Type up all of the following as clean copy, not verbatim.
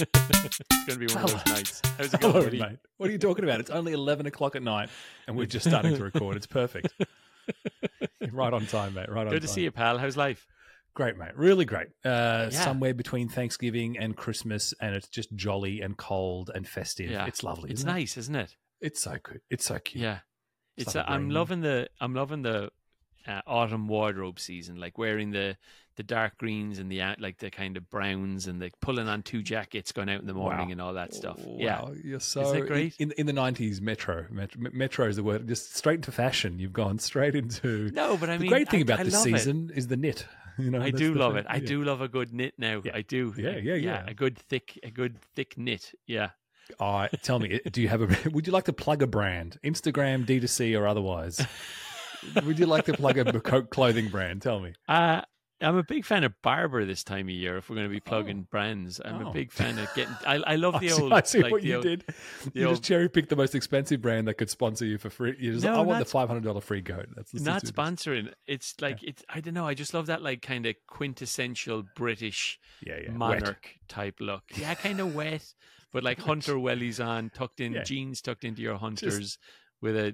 It's going to be one of those nights. How's it going, Hello, buddy? mate. What are you talking about? It's only 11 o'clock at night, and we're just starting to record. It's perfect. Right on time, mate. Right on time. Good to see you, pal. How's life? Great, mate. Really great. Somewhere between Thanksgiving and Christmas, and it's just jolly and cold and festive. Yeah. It's lovely. It's isn't it? nice, isn't it? It's so good. It's so cute. Yeah. It's. like a I'm green- loving the autumn wardrobe season, like wearing the dark greens and like the kind of browns and the pulling on 2 jackets, going out in the morning Wow. and all that stuff. Wow, Yeah. you're so Isn't it great? In the 90s. Metro is the word. Just straight into fashion. You've gone straight into. No, but I The mean, great thing I about this love it. season is the knit. You know, I that's do the love thing. it. I Yeah. do love a good knit now. Yeah. I do. Yeah. A good thick knit. Yeah. Tell me, do you have a? Would you like to plug a brand, Instagram, D2C, or otherwise? Would you like to plug a clothing brand? Tell me. I'm a big fan of Barber this time of year. If we're going to be plugging brands, I'm a big fan of getting. I love the old. I see like what the you old- did. the You old- just cherry picked the most expensive brand that could sponsor you for free. You just, No, I want not the $500 free goat. That's Not sponsoring. It's like it's. I don't know. I just love that like kind of quintessential British Yeah. monarch type look. Yeah, kind of wet, but like hunter wellies on, tucked in Yeah. jeans, tucked into your hunters, with a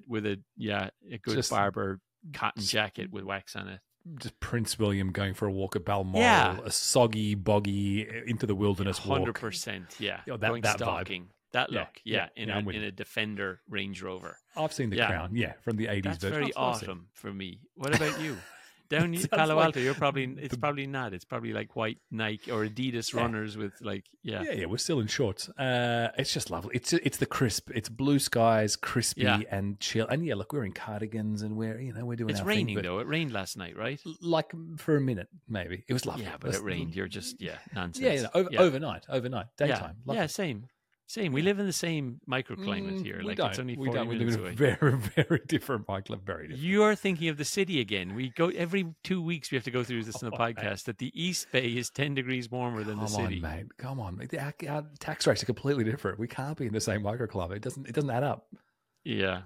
good Just- Barber cotton jacket with wax on it. Just Prince William going for a walk at Balmoral, Yeah. a soggy, boggy into the wilderness walk. 100%. Yeah, that going vibe. stalking. That Yeah, look. yeah, in I'm with a you. Defender Range Rover. I've seen the Yeah. Crown, from the 80s. That's version. very That's what I've seen. autumn for me. What about you? Down Sounds Palo like Alto, you're probably. It's probably not. It's probably like white Nike or Adidas runners with like Yeah, we're still in shorts. It's just lovely. It's the crisp. It's blue skies, crispy Yeah. and chill. And look, we're in cardigans and we're doing. It's our raining thing, though. It rained last night, right? like for a minute, maybe it was lovely. Yeah, but it rained. You're just nonsense. Yeah, overnight, daytime. Yeah, same. We live in the same microclimate here. We like don't. it's only we 40 don't. We minutes live in away. a very, very different microclimate. Very different. You are thinking of the city again. We go every 2 weeks. We have to go through this in the podcast. That the East Bay is 10 degrees warmer than the Come city. on, mate. Come on, mate. Our tax rates are completely different. We can't be in the same microclimate. It doesn't add up. Yeah.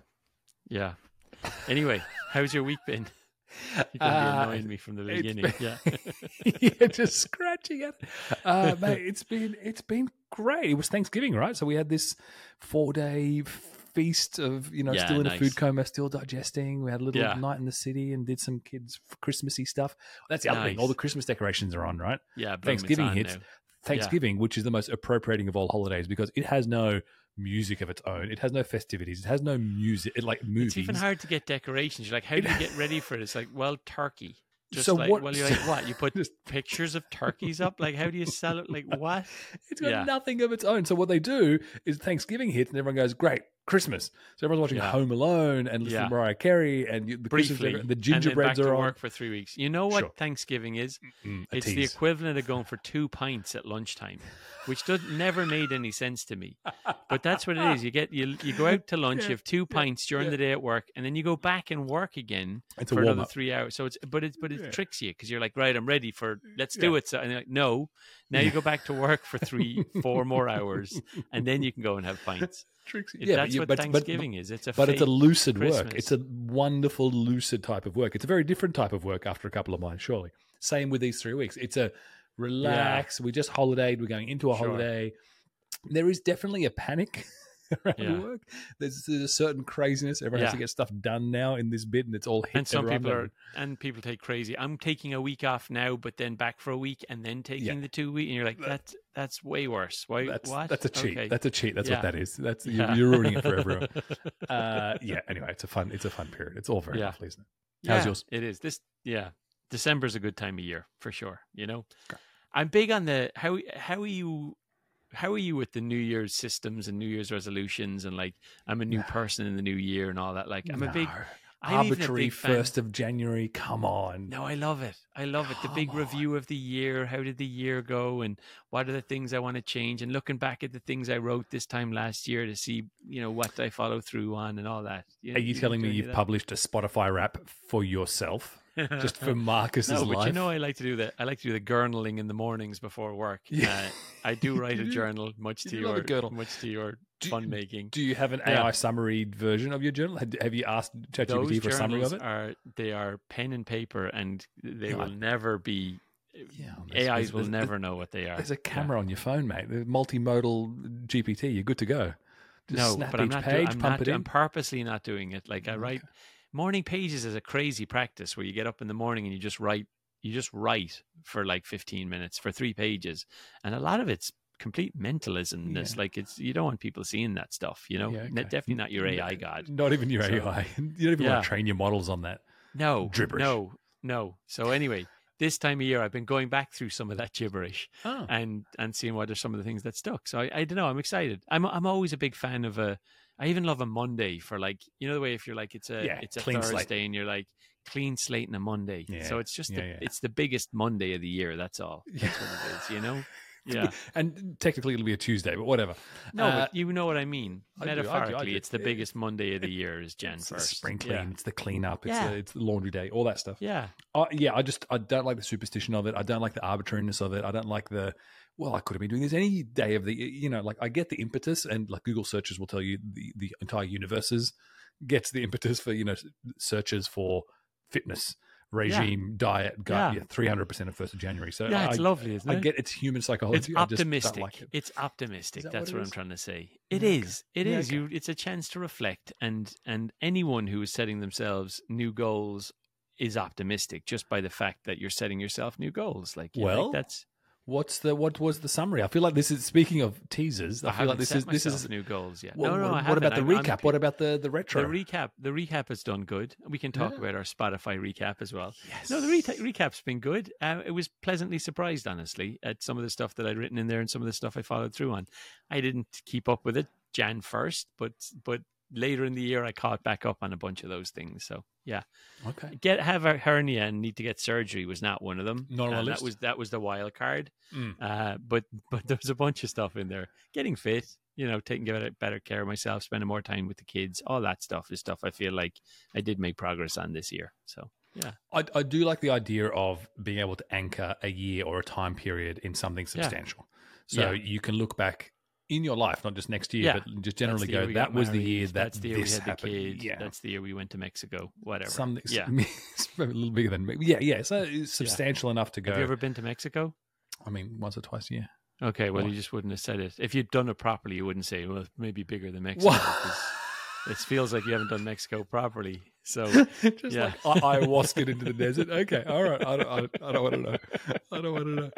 Anyway, how's your week been? You're going to be annoying me from the beginning. Yeah, just scratching it. Mate, it's been great. It was Thanksgiving, right? So we had this 4-day feast of, still in a nice. food coma, still digesting. We had a little Yeah. night in the city and did some kids Christmassy stuff. That's the other thing. Nice. All the Christmas decorations are on, right? Yeah, boom, Thanksgiving it's on hits. now. Thanksgiving, which is the most appropriating of all holidays because it has no music of its own. It has no festivities. It has no music. Like movies. It's even hard to get decorations. You're like, how do you get ready for it? It's like, well, turkey. Just So like, what- well, you're like, what? You put pictures of turkeys up? Like, how do you sell it? Like, what? It's got Yeah. nothing of its own. So what they do is Thanksgiving hits and everyone goes, great, Christmas. So everyone's watching Yeah. Home Alone and listening Yeah. to Mariah Carey and the Christmas Briefly, decor- the and then back gingerbreads to are on. work for 3 weeks. You know what Sure. Thanksgiving is? A It's the tease. equivalent of going for 2 pints at lunchtime, which never made any sense to me. But that's what it is. You go out to lunch, you have 2 pints during the day at work, and then you go back and work again It's a for another warm-up. 3 hours. So it tricks you because you're like, right, I'm ready for let's do it. So and you're like, no, now you go back to work for 4 more hours, and then you can go and have pints. Tricks. That's what Thanksgiving is. It's a But it's a fake lucid Christmas. work. It's a wonderful, lucid type of work. It's a very different type of work after a couple of months, surely. Same with these 3 weeks. It's a relax. We just holidayed. We're going into a Sure. holiday. There is definitely a panic around Yeah. work. There's a certain craziness. Everyone has to Yeah. get stuff done now in this bit, and it's all hit. And some everyone. people people take crazy. I'm taking a week off now, but then back for a week, and then taking the 2 week, and you're like, that's way worse. Why? What? That's a cheat. Okay. That's a cheat. That's Yeah. what that is. That's Yeah. you're ruining it for everyone. Anyway, it's a fun period. It's all very Yeah. lovely, isn't it? How's yours? It is. December's a good time of year for sure. I'm big on the how are you with the New Year's systems and New Year's resolutions and like I'm a new person in the new year and all that. Like I'm even a arbitrary big fan. 1st of January. Come on. No, I love it. The big Come review of the year. How did the year go? And what are the things I want to change? And looking back at the things I wrote this time last year to see, what I follow through on and all that. Are you telling me do any you've of that? published a Spotify rap for yourself? Just for Marcus's No, but life? I like to do that. I like to do the journaling in the mornings before work. Yeah. I do write a journal, much to you love a journal. your fun making. Do you have an AI summary version of your journal? Have you asked ChatGPT Those for a summary of journals it? they are pen and paper, and they will never be AIs will never know what they are. There's a camera on your phone, mate. The multimodal GPT. You're good to go. Just snap but each page, pump it in. I'm purposely not doing it. Like I write morning pages is a crazy practice where you get up in the morning and you just write for like 15 minutes for 3 pages, and a lot of it's complete mentalism. Like you don't want people seeing that stuff, definitely not your AI god, not even your AI. You don't even want to train your models on that. Gibberish. No. So anyway, this time of year I've been going back through some of that gibberish and seeing what are some of the things that stuck. So I don't know, I'm excited. I'm always a big fan of I even love a Monday for like, the way if you're like it's a Thursday slate. And you're like clean slate on a Monday. Yeah. So it's just it's the biggest Monday of the year, that's all. That's what it is, Yeah. And technically it'll be a Tuesday, but whatever. No, but you know what I mean. Metaphorically, it's the biggest Monday of the year is Jan 1st. It's spring clean, it's the cleanup, it's the laundry day, all that stuff. Yeah. I don't like the superstition of it. I don't like the arbitrariness of it. I don't like I could have been doing this any day of the, like I get the impetus, and like Google searches will tell you the entire universes gets the impetus for, searches for fitness, regime, diet, gut, 300% of 1st of January. So it's lovely, isn't it? I get it's human psychology. It's optimistic. I just don't like it. It's optimistic. That's what I'm trying to say. It is. It is. Okay. It's a chance to reflect, and anyone who is setting themselves new goals is optimistic just by the fact that you're setting yourself new goals. That's. What was the summary? I feel like this is, speaking of teasers, I feel like this is new goals yet. What about the recap? What about the retro? The recap has done good. We can talk about our Spotify recap as well. Yes. No, the recap's been good. It was pleasantly surprised, honestly, at some of the stuff that I'd written in there and some of the stuff I followed through on. I didn't keep up with it Jan 1st, but later in the year I caught back up on a bunch of those things. So yeah. Okay. Have a hernia and need to get surgery was not one of them. Not on the list. That was the wild card. But there was a bunch of stuff in there. Getting fit, taking better care of myself, spending more time with the kids, all that stuff is stuff I feel like I did make progress on this year. So yeah. I do like the idea of being able to anchor a year or a time period in something substantial. So you can look back in your life, not just next year, but just generally go, that was the year that's the year we had happened. The kid. Yeah. That's the year we went to Mexico, whatever. Something, it's a little bigger than me. Yeah. So it's substantial enough to go. Have you ever been to Mexico? I mean, once or twice a year. Okay, well, you just wouldn't have said it. If you'd done it properly, you wouldn't say, well, maybe bigger than Mexico. It feels like you haven't done Mexico properly. So just like ayahuasca into the desert. Okay, all right. I don't want to know. I don't want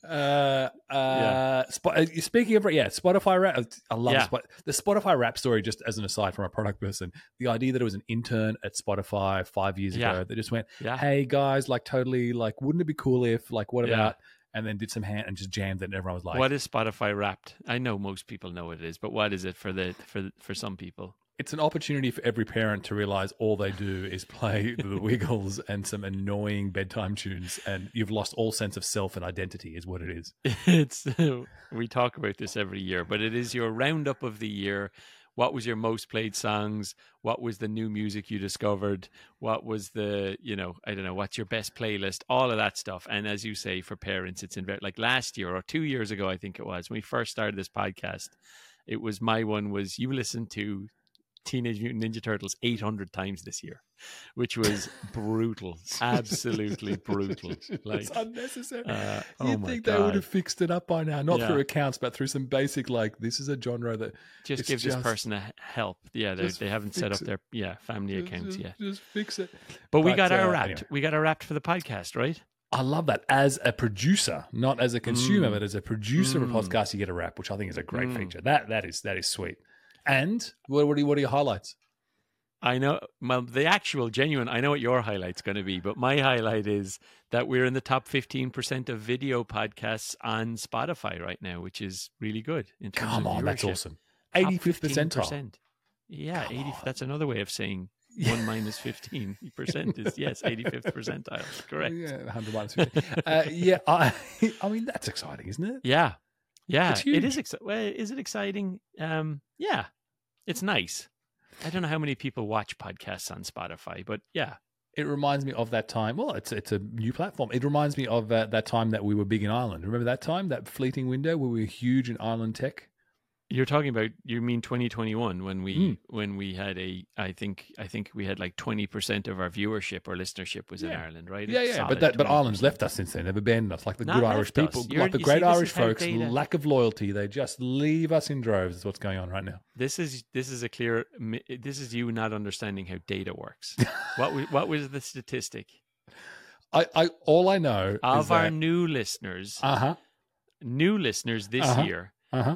to know. Speaking of Spotify rap. I love the Spotify rap story. Just as an aside from a product person, the idea that it was an intern at Spotify 5 years ago that just went, "Hey guys, like totally, like, wouldn't it be cool if, like, what about?" And then did some hand and just jammed it, and everyone was like, "What is Spotify Wrapped?" I know most people know what it is, but what is it for some people? It's an opportunity for every parent to realize all they do is play the Wiggles and some annoying bedtime tunes, and you've lost all sense of self and identity, is what it is. We talk about this every year, but it is your roundup of the year. What was your most played songs? What was the new music you discovered? What was the, I don't know, what's your best playlist? All of that stuff. And as you say, for parents, it's like last year or 2 years ago, I think it was, when we first started this podcast, my one was you listened to Teenage Mutant Ninja Turtles 800 times this year, which was brutal. Absolutely brutal. It's unnecessary. You'd think they would have fixed it up by now, not through accounts, but through some basic, like, this is a genre that just gives this person a help. Yeah, they haven't set up their family accounts yet. Just fix it. But we got our Wrapped. Anyway. We got our Wrapped for the podcast, right? I love that. As a producer, not as a consumer, but as a producer of a podcast, you get a Wrap, which I think is a great feature. That is sweet. And what are your highlights? I know, well, the actual genuine, I know what your highlight's going to be, but my highlight is that we're in the top 15% of video podcasts on Spotify right now, which is really good. In terms Come of on, viewership. that's awesome. 85th percentile. Yeah, 80. That's another way of saying 1 minus 15% is, 85th percentile. Correct. Yeah, 100 minus 15. I mean, that's exciting, isn't it? Yeah. Yeah, it is. Well, is it exciting? Yeah, it's nice. I don't know how many people watch podcasts on Spotify, but yeah. It reminds me of that time. Well, it's a new platform. It reminds me of that time that we were big in Ireland. Remember that time, that fleeting window where we were huge in Ireland tech? You're talking about, you mean 2021 when we had I think we had like 20% of our viewership or listenership was in Ireland, right? Yeah. But Ireland's left us since then. They've abandoned us, like the good Irish people, like the great Irish folks. Lack of loyalty. They just leave us in droves. Is what's going on right now. This is you not understanding how data works. What was the statistic? All I know of is our that, new listeners. New listeners this year.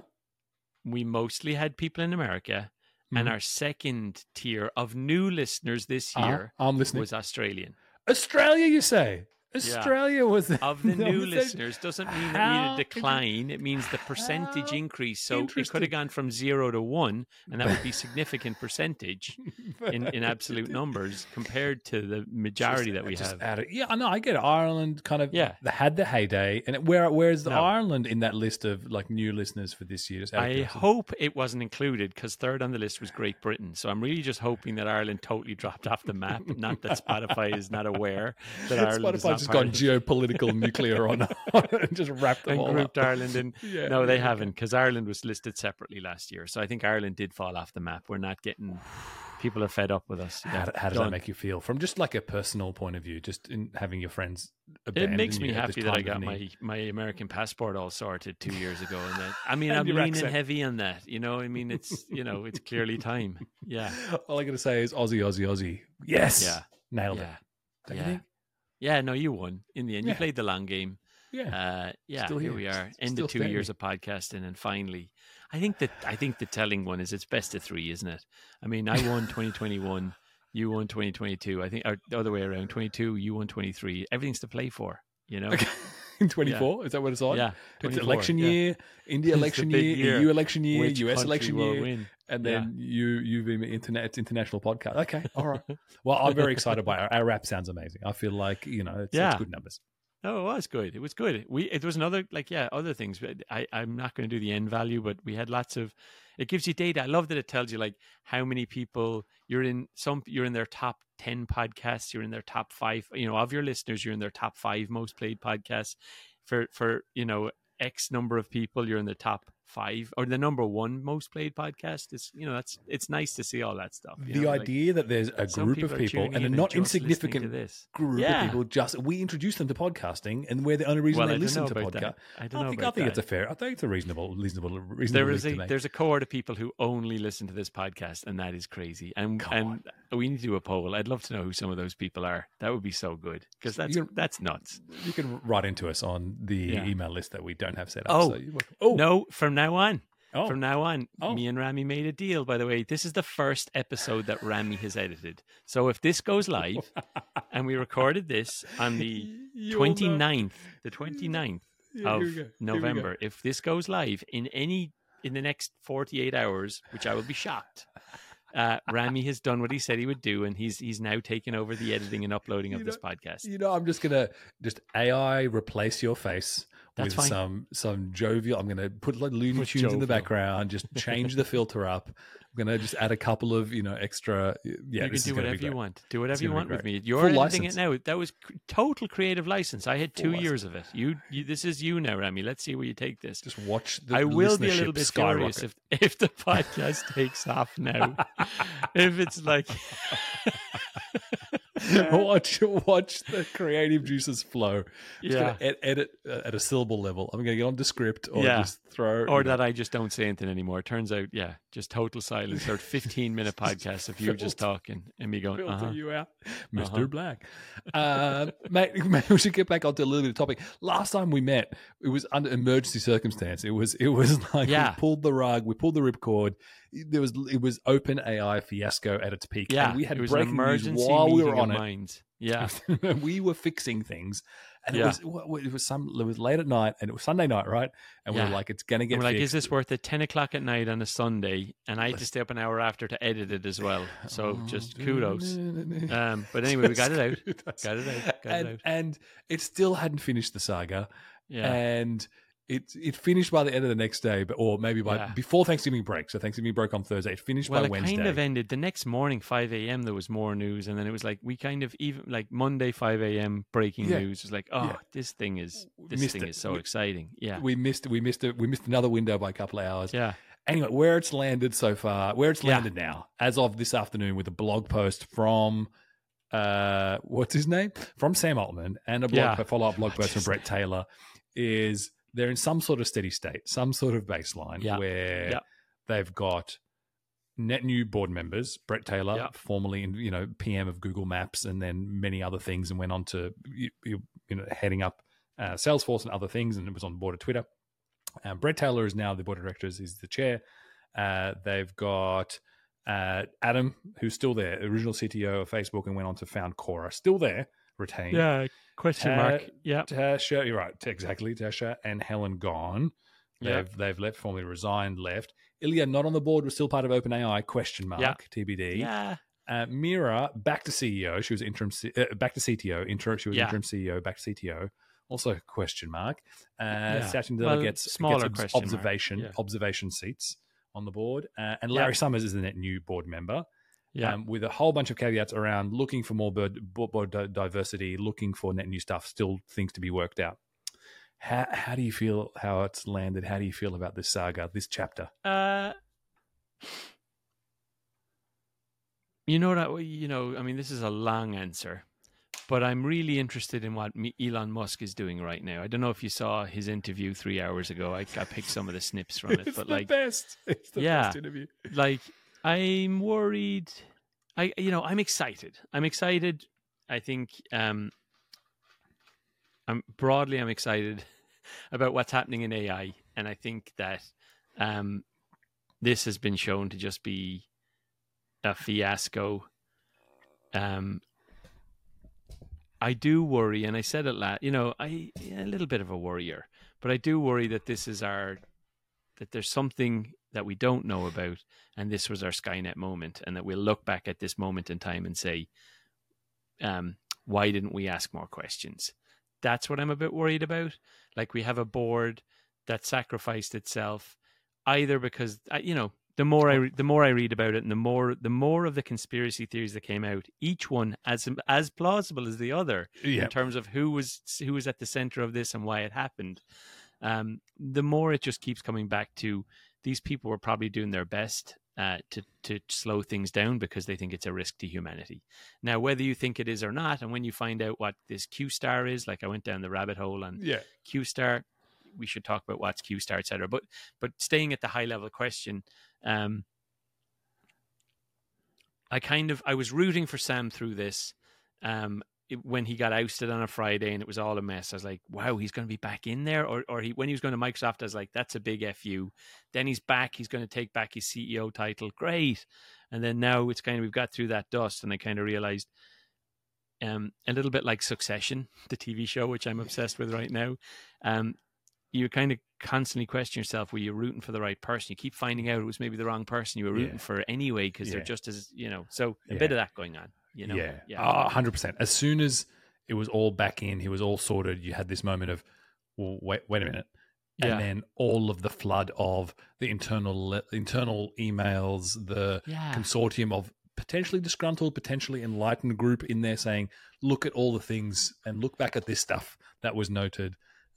We mostly had people in America, and our second tier of new listeners this year was Australian. Australia, you say? Australia was of the new listeners. Doesn't mean that we had a decline. It means the percentage increase. So it could have gone from 0 to 1, and that would be significant percentage in absolute numbers compared to the majority that we have. Yeah, I know. I get it. Ireland kind of had the heyday, and where's Ireland in that list of like new listeners for this year? I hope it wasn't included, because third on the list was Great Britain. So I'm really just hoping that Ireland totally dropped off the map. Not that Spotify is not aware that Ireland is not. Just gone geopolitical nuclear on and just wrapped them all grouped up. Ireland in. No, they haven't, because Ireland was listed separately last year. So I think Ireland did fall off the map. We're not getting. People are fed up with us. How does that make you feel from just like a personal point of view? Just in having your friends abandon it makes me you happy that I got my American passport all sorted 2 years ago, and that I'm leaning heavy on that. It's clearly time. Yeah. All I got to say is Aussie, Aussie, Aussie. Yes. Yeah. Nailed it. Don't you think? Yeah, no, you won in the end. You played the long game. Yeah. Here we are. End of 2 years of podcasting, and finally, I think the telling one is it's best of 3, isn't it? I mean, I won 2021, you won 2022. I think the other way around. 22, you won 23. Everything's to play for, Okay. In 24, is that what it's on? Yeah, it's election year, India election year, EU election year, US election year, and then you've been it's international podcast. Okay, all right. Well, I'm very excited by our rap. Sounds amazing. I feel like it's good numbers. No, it was good. It was good. It was another other things. I'm not going to do the end value, but we had lots of. It gives you data. I love that it tells you like how many people you're in. You're in their top 10 podcasts. You're in their top 5. Of your listeners, you're in their top 5 most played podcasts. For X number of people, you're in the top 5 or the number 1 most played podcast. It's nice to see all that stuff. The idea that there's a group of people and a not insignificant group of people, we introduce them to podcasting, and we're the only reason they listen to podcast. I think it's I think it's a reasonable. There's a cohort of people who only listen to this podcast, and that is crazy. And we need to do a poll. I'd love to know who some of those people are. That would be so good, because that's nuts. You can write into us on the email list that we don't have set up. No, from now on. From now on, me and Rami made a deal, by the way. This is the first episode that Rami has edited. So if this goes live, and we recorded this on the 29th of November, if this goes live in the next 48 hours, which I will be shocked, Rami has done what he said he would do, and he's now taken over the editing and uploading of this podcast. I'm just going to AI replace your face. That's with fine. some jovial. I'm going to put like Looney Tunes in the background, just change the filter up. I'm going to just add a couple of extra. Yeah, you can do whatever you want. Do whatever you want with me. You're editing it now. That was total creative license. I had 2 years of it. You this is you now, Rami. Let's see where you take this. Just watch the. I will be a little bit curious if the podcast takes off now. If it's like. watch the creative juices flow. Just gonna edit at a syllable level. I'm gonna get on to script or just throw that I just don't say anything anymore. It turns out, just total silence. Or 15-minute podcast of you just talking and me going, you out, Mr. Black. Mate, we should get back onto a little bit of topic. Last time we met, it was under emergency circumstance. It was like we pulled the rug, we pulled the ripcord. It was open AI fiasco at its peak. Yeah, and we had breaking news while we were on it. Yeah, we were fixing things, and it was late at night, and it was Sunday night, right? And we were like, it's gonna get. We're fixed. Like, is this worth it? 10 o'clock at night on a Sunday, and I had to stay up an hour after to edit it as well. So just kudos. But anyway, we got it out. And it still hadn't finished the saga. Yeah, and. It finished by the end of the next day, or maybe before Thanksgiving break. So Thanksgiving broke on Thursday. It finished by Wednesday. It kind of ended the next morning, 5 a.m. There was more news, and then it was like we kind of even like Monday 5 a.m. breaking news. It was like, this thing is so exciting. Yeah, we missed another window by a couple of hours. Yeah, Anyway, where it's landed so far, where it's landed now, as of this afternoon, with a blog post from what's his name? From Sam Altman, and a follow-up blog post from Brett Taylor, is they're in some sort of steady state, some sort of baseline where they've got net new board members. Brett Taylor, formerly PM of Google Maps, and then many other things, and went on to heading up Salesforce and other things, and it was on the board of Twitter. Brett Taylor is now the board of directors, is the chair. They've got Adam, who's still there, original CTO of Facebook, and went on to found Quora, still there, retained. Yeah, question mark. Yeah, Tasha, you're right, exactly. Tasha and Helen gone. They've left, formally resigned, left. Ilya, not on the board, was still part of OpenAI, question mark, TBD. Yeah. Mira, back to CEO. She was interim, back to CTO. She was interim CEO, back to CTO. Also question mark. Satya Nadella gets observation seats on the board. And Larry Summers is the net new board member. With a whole bunch of caveats around looking for more board diversity, looking for net new stuff, still things to be worked out. How do you feel how it's landed? How do you feel about this saga, this chapter? This is a long answer, but I'm really interested in what Elon Musk is doing right now. I don't know if you saw his interview 3 hours ago. I picked some of the snips from it, but best. It's the best interview. I'm worried. I'm excited. I think I'm excited about what's happening in AI, and I think that this has been shown to just be a fiasco. I do worry, and I said it a little bit of a worrier, but I do worry that that there's something that we don't know about, and this was our Skynet moment, and that we'll look back at this moment in time and say, why didn't we ask more questions? That's what I'm a bit worried about. Like, we have a board that sacrificed itself, either because the more I read about it, and the more of the conspiracy theories that came out, each one as plausible as the other in terms of who was at the center of this and why it happened. The more it just keeps coming back to, these people were probably doing their best to slow things down because they think it's a risk to humanity. Now, whether you think it is or not, and when you find out what this Q-star is, like I went down the rabbit hole on Q-star, we should talk about what's Q-star, et cetera. But staying at the high level question, I was rooting for Sam through this. When he got ousted on a Friday and it was all a mess, I was like, wow, he's going to be back in there. Or when he was going to Microsoft, I was like, that's a big FU. Then he's back. He's going to take back his CEO title. Great. And then now it's we've got through that dust, and I kind of realized, a little bit like Succession, the TV show, which I'm obsessed with right now. You kind of constantly question yourself, were you rooting for the right person? You keep finding out it was maybe the wrong person you were rooting for anyway, because they're just as, so a bit of that going on. 100%. As soon as it was all back in, he was all sorted, you had this moment of, well, wait a minute. And then all of the flood of the internal emails, the consortium of potentially disgruntled, potentially enlightened group in there saying, look at all the things and look back at this stuff that was noted.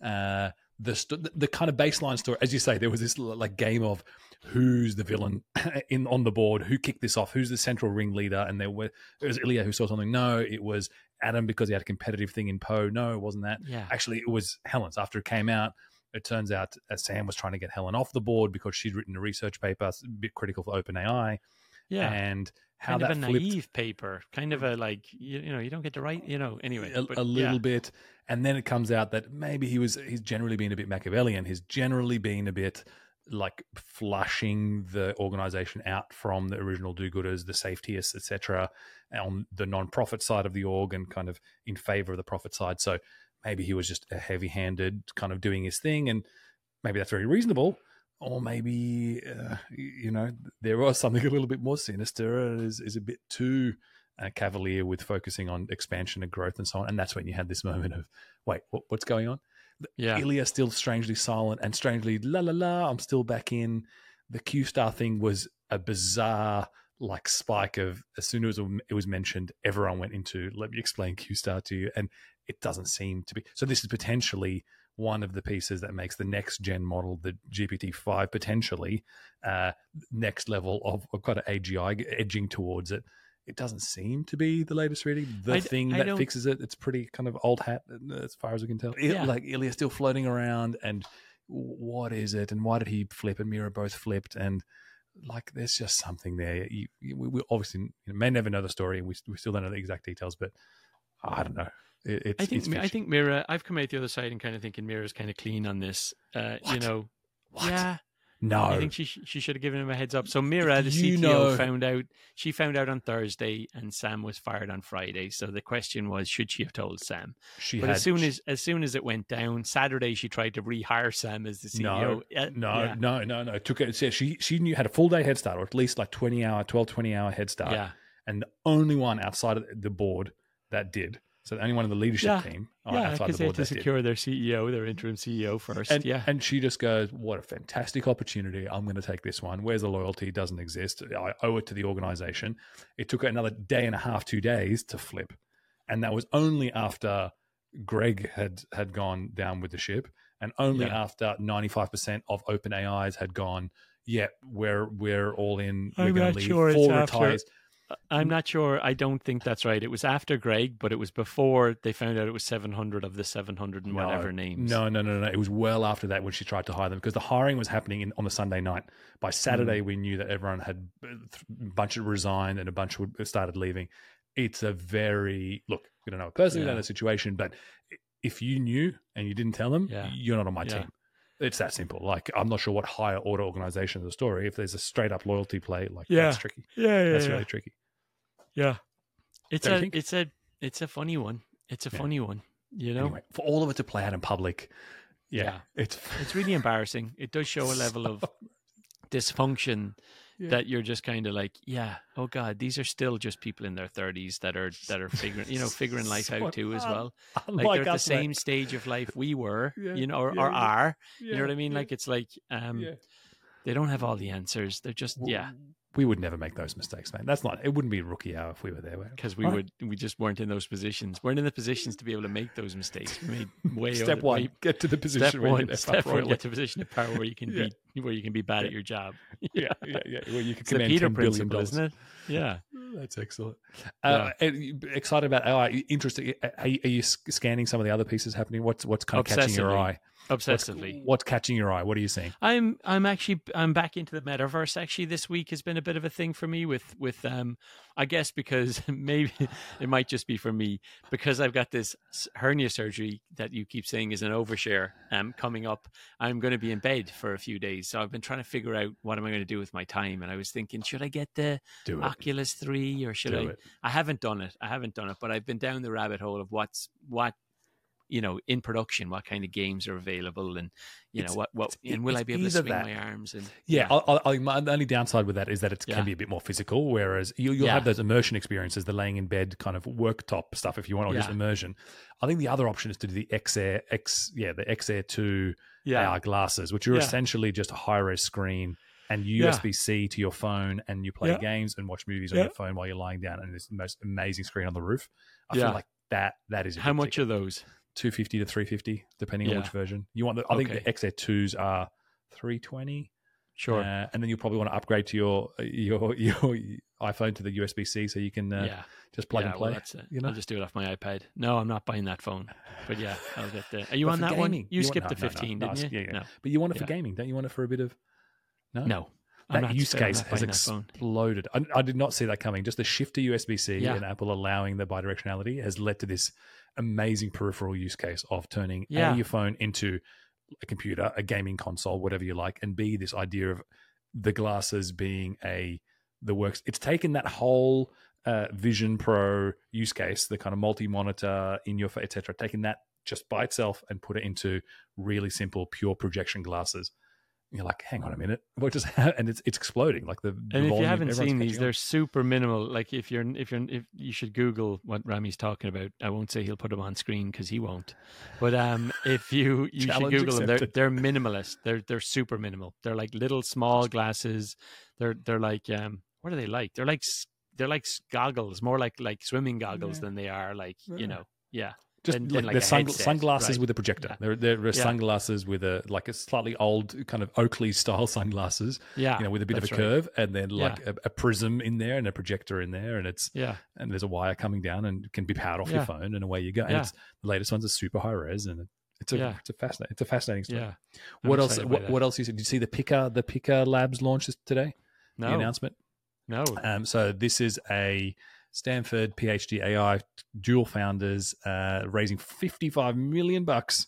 The kind of baseline story, as you say, there was this like game of who's the villain on the board, who kicked this off, who's the central ringleader, and it was Ilya who saw something. No, it was Adam because he had a competitive thing in Poe. No, it wasn't that. Actually, it was Helen's. After it came out, it turns out Sam was trying to get Helen off the board because she'd written a research paper, a bit critical for OpenAI. And how kind that of a naive paper, kind of a you don't get to write, anyway. A little bit. And then it comes out that maybe he's generally been a bit Machiavellian. He's generally been a bit like flushing the organization out from the original do-gooders, the safetyists, etc., on the non-profit side of the org, and kind of in favor of the profit side. So maybe he was just a heavy-handed kind of doing his thing, and maybe that's very reasonable. Or maybe, there was something a little bit more sinister and is a bit too cavalier with focusing on expansion and growth and so on. And that's when you had this moment of, wait, what's going on? Ilya still strangely silent and strangely, I'm still back in. The Q-star thing was a bizarre like spike of, as soon as it was mentioned, everyone went into, let me explain Q-star to you. And it doesn't seem to be. So this is potentially one of the pieces that makes the next gen model, the GPT-5, potentially next level of kind of AGI edging towards it. It doesn't seem to be the latest reading. The thing that fixes it, it's pretty kind of old hat as far as we can tell. Like Ilya's still floating around, and what is it? And why did he flip and Mira both flipped? And like, there's just something there. We obviously may never know the story, and we still don't know the exact details, but I don't know. I think Mira, I've come out the other side and kind of thinking Mira's kind of clean on this. What? Yeah. No, I think she should have given him a heads up. So Mira, the CTO, found out. She found out on Thursday, and Sam was fired on Friday. So the question was, should she have told Sam? As soon as it went down Saturday, she tried to rehire Sam as the CEO. No. Took it. She had a full day head start, or at least like 20 hour head start. Yeah, and the only one outside of the board that did. So the only one of the leadership team outside the board they had to secure their CEO, their interim CEO first. And she just goes, what a fantastic opportunity. I'm going to take this one. Where's the loyalty? It doesn't exist. I owe it to the organization. It took her another day and a half, 2 days to flip. And that was only after Greg had gone down with the ship, and only after 95% of OpenAI's had gone, we're all in. We're going to leave. Four retires. I'm not sure. I don't think that's right. It was after Greg, but it was before they found out it was 700 of the 700 and whatever names. No. It was well after that when she tried to hire them, because the hiring was happening on the Sunday night. By Saturday, we knew that everyone had a bunch of resigned and a bunch started leaving. It's a we don't know personally, we don't know the situation, but if you knew and you didn't tell them, you're not on my team. It's that simple. Like, I'm not sure what higher order organization is the story. If there's a straight up loyalty play, that's tricky. That's really tricky. Yeah. It's a funny one. It's a funny one, Anyway, for all of it to play out in public. It's really embarrassing. It does show a level of dysfunction that you're just kind of like, oh God, these are still just people in their 30s that are figuring life out too as well. Like they're at the same stage of life we were, or are. You know what I mean? Like, it's like they don't have all the answers. They're just We would never make those mistakes, man. It wouldn't be rookie hour if we were there. Because we just weren't in those positions. Weren't in the positions to be able to make those mistakes. We made Step one, get to the position. Step one, get to the position of power where you can be bad at your job. Where you can command Peter $10 billion, principle, isn't it? Yeah, that's excellent. Excited about AI. Interesting. Are you scanning some of the other pieces happening? What's kind of catching your eye? Obsessively. What's catching your eye? What are you seeing? I'm back into the metaverse. Actually, this week has been a bit of a thing for me with I guess because maybe it might just be for me, because I've got this hernia surgery that you keep saying is an overshare coming up. I'm going to be in bed for a few days, so I've been trying to figure out what am I going to do with my time. And I was thinking, should I get the Oculus 3 or should I? I haven't done it, but I've been down the rabbit hole of what in production, what kind of games are available, and will I be able to swing my arms? And my only downside with that is that it can be a bit more physical, whereas you'll have those immersion experiences, the laying in bed kind of worktop stuff if you want, or just immersion. I think the other option is to do the XAir the XAir 2 AR glasses, which are essentially just a high-res screen and USB-C to your phone, and you play games and watch movies on your phone while you're lying down, and it's the most amazing screen on the roof. I feel like that is how much are those? $250 to $350, depending on which version you want. I think the XR2s are $320. Sure. And then you'll probably want to upgrade to your iPhone to the USB-C, so you can just plug and play. Well, that's it. I'll just do it off my iPad. No, I'm not buying that phone. But I'll get the. Are you on that gaming, one? You skipped the 15, didn't you? No. But you want it for gaming, don't you? Want it for a bit of? No. That use case has exploded. I did not see that coming. Just the shift to USB-C and Apple allowing the bidirectionality has led to this amazing peripheral use case of turning A, your phone into a computer, a gaming console, whatever you like, and B, this idea of the glasses being the works. It's taken that whole Vision Pro use case, the kind of multi-monitor in your face, etc., taken that just by itself and put it into really simple, pure projection glasses. You're like, hang on a minute, what just happened? And it's exploding. Like and if you haven't seen these, they're super minimal. Like if you should Google what Rami's talking about. I won't say he'll put them on screen because he won't. But if you should Google them, they're minimalist. They're super minimal. They're like little small glasses. They're like what are they like? They're like goggles, more like swimming goggles than they are like Just Then like a sunglasses right? with a projector. Yeah. There are sunglasses with a slightly old kind of Oakley style sunglasses, Yeah, with a bit of a that's curve, and then Yeah. a prism in there and a projector in there, and Yeah. and there's a wire coming down and can be powered off your Yeah. phone, and away you go. And Yeah. it's the latest ones are super high res, and it's a fascinating story. Yeah. What else? What else you said? Did you see the Picker Labs launch today? No. The announcement. No. So this is a Stanford PhD AI dual founders raising $55 million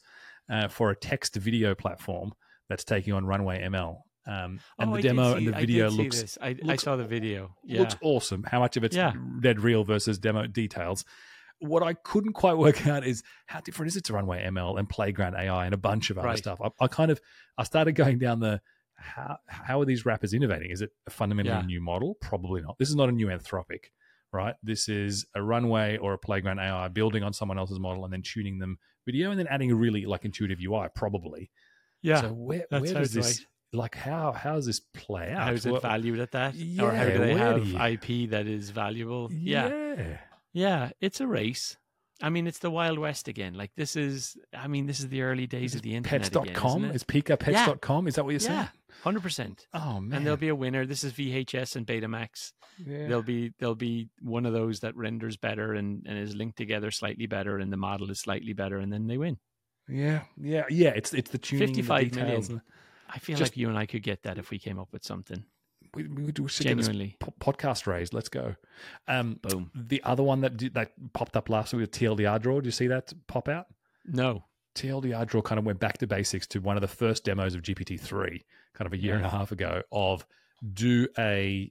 for a text to video platform that's taking on Runway ML. And the demo and the video looks. I saw the video. Yeah. Looks awesome. How much of it's dead real versus demo details? What I couldn't quite work out is how different is it to Runway ML and Playground AI and a bunch of other stuff. I started going down the how are these rappers innovating? Is it a fundamentally new model? Probably not. This is not a new Anthropic, right? This is a Runway or a Playground AI building on someone else's model and then tuning them video and then adding a really intuitive UI, probably. Yeah. So where does this how does this play out? How is it valued at that? Or how do they have IP that is valuable? Yeah, it's a race. I mean, it's the Wild West again. Like this is the early days of the internet. Pets.com? Is PikaPets.com? Is that what you're saying? 100%. Oh man. And there'll be a winner. This is VHS and Betamax. Yeah. There'll be one of those that renders better and is linked together slightly better and the model is slightly better and then they win. Yeah. It's the tuning, 55 the million. I feel like you and I could get that if we came up with something. We do genuinely podcast raised. Let's go. Boom. The other one that popped up last week with TLDR Draw. Did you see that pop out? No. TLDR Draw kind of went back to basics to one of the first demos of GPT-3 kind of a year and a half ago of do a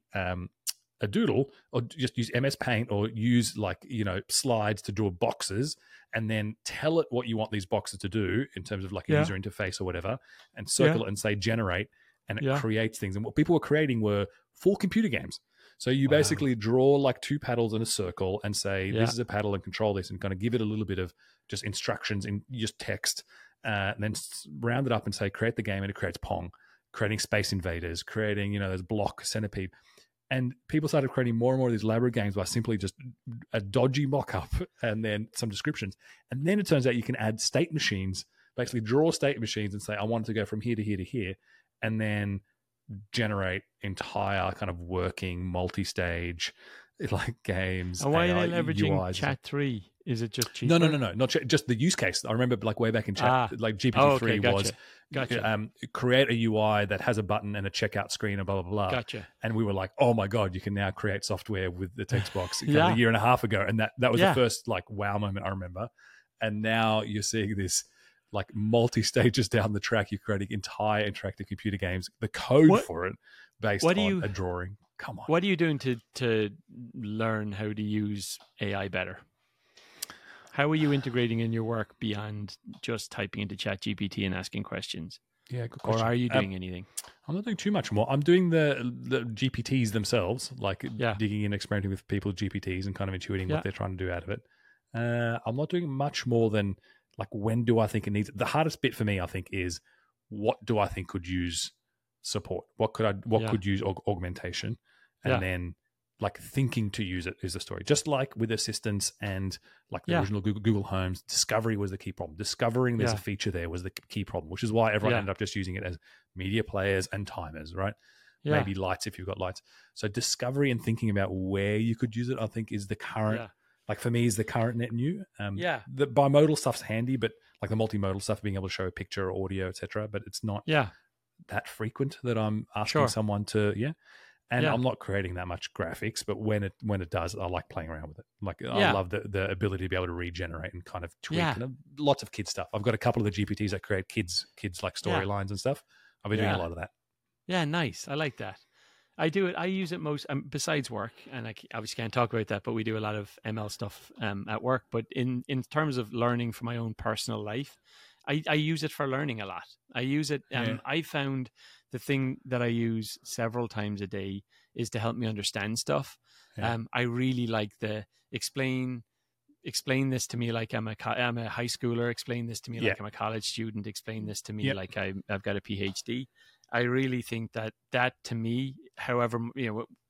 doodle or just use MS Paint or use slides to draw boxes and then tell it what you want these boxes to do in terms of a user interface or whatever and circle it and say generate. And it creates things. And what people were creating were full computer games. So you basically draw two paddles in a circle and say, this is a paddle and control this and kind of give it a little bit of just instructions in just text and then round it up and say, create the game. And it creates Pong, creating Space Invaders, creating, those block centipede. And people started creating more and more of these elaborate games by simply just a dodgy mock-up and then some descriptions. And then it turns out you can add state machines, basically draw state machines and say, I want it to go from here to here to here. And then generate entire kind of working multi-stage games. And why are they leveraging UIs. Chat 3? Is it just cheaper? No, not just the use case. I remember way back in Chat, GPT-3 was create a UI that has a button and a checkout screen and blah, blah, blah. Gotcha. And we were like, oh my God, you can now create software with the text box a year and a half ago. And that was the first wow moment I remember. And now you're seeing this multi-stages down the track, you're creating entire interactive computer games. The code for it based on a drawing. Come on. What are you doing to learn how to use AI better? How are you integrating in your work beyond just typing into ChatGPT and asking questions? Yeah, good question. Or are you doing anything? I'm not doing too much more. I'm doing the GPTs themselves, digging in, experimenting with people's GPTs and kind of intuiting what they're trying to do out of it. I'm not doing much more than when do I think it needs it? The hardest bit for me, I think, is what do I think could use support? What could use augmentation? And then thinking to use it is the story. Just like with assistants and the original Google Homes, discovery was the key problem. Discovering there's a feature there was the key problem, which is why everyone ended up just using it as media players and timers, right? Yeah. Maybe lights if you've got lights. So discovery and thinking about where you could use it, I think, is the current... Yeah. For me, is the current net new. The bimodal stuff's handy, but the multimodal stuff, being able to show a picture or audio, etc. But it's not that frequent that I'm asking someone to. And I'm not creating that much graphics, but when it does, I like playing around with it. I love the ability to be able to regenerate and kind of tweak. And lots of kids stuff. I've got a couple of the GPTs that create kids storylines and stuff. I've been doing a lot of that. Yeah, nice. I like that. I do it. I use it most besides work, and I obviously can't talk about that. But we do a lot of ML stuff at work. But in terms of learning for my own personal life, I use it for learning a lot. I use it. I found the thing that I use several times a day is to help me understand stuff. Yeah. I really like the explain this to me like I'm a high schooler. Explain this to me like I'm a college student. Explain this to me like I've got a PhD. I really think that to me, however,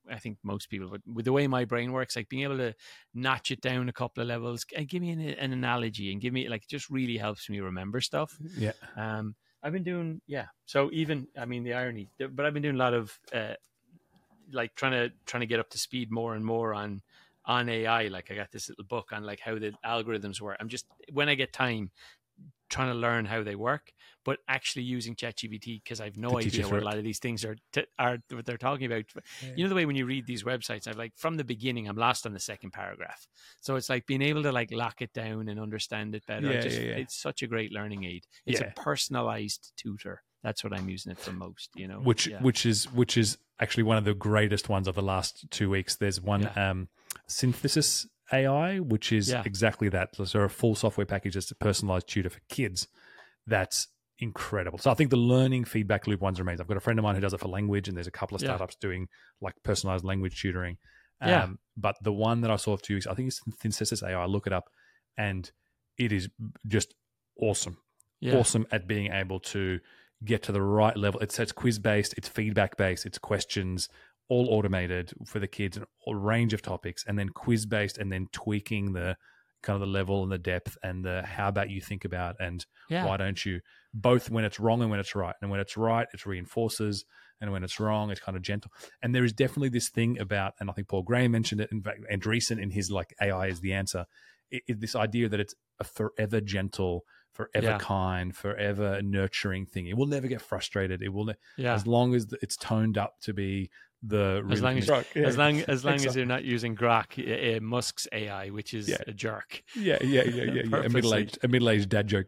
I think most people, but with the way my brain works, like being able to notch it down a couple of levels and give me an analogy and give me like, it just really helps me remember stuff. Yeah. I've been doing, so even, I mean, the irony, but I've been doing a lot of like trying to get up to speed more and more on AI. Like I got this little book on like how the algorithms work. I'm just, when I get time, trying to learn how they work, but actually using ChatGPT, because I have no idea what a lot of these things are what they're talking about. Yeah. You know, the way when you read these websites, I've like from the beginning, I'm lost on the second paragraph. So it's like being able to like lock it down and understand it better. It's such a great learning aid. It's a personalized tutor. That's what I'm using it for most, you know. Which is actually one of the greatest ones of the last 2 weeks. There's one Synthesis AI, which is exactly that. So a full software package that's a personalized tutor for kids. That's incredible. So I think the learning feedback loop ones are amazing. I've got a friend of mine who does it for language, and there's a couple of startups doing like personalized language tutoring. But the one that I saw 2 weeks, I think it's Synthesis AI. Look it up, and it is just awesome. Awesome at being able to get to the right level. It's quiz based, it's feedback based, it's questions, all automated for the kids, a range of topics, and then quiz based, and then tweaking the kind of the level and the depth and the how about you think about and why don't you, both when it's wrong and when it's right. And when it's right, it reinforces, and when it's wrong, it's kind of gentle. And there is definitely this thing about, and I think Paul Graham mentioned it, in fact, Andreessen in his like AI is the answer, this idea that it's a forever gentle, forever kind, forever nurturing thing. It will never get frustrated. It will, as long as it's toned up to be the as long as you're not using Grok, Musk's AI, which is a jerk. A middle-aged dad joke.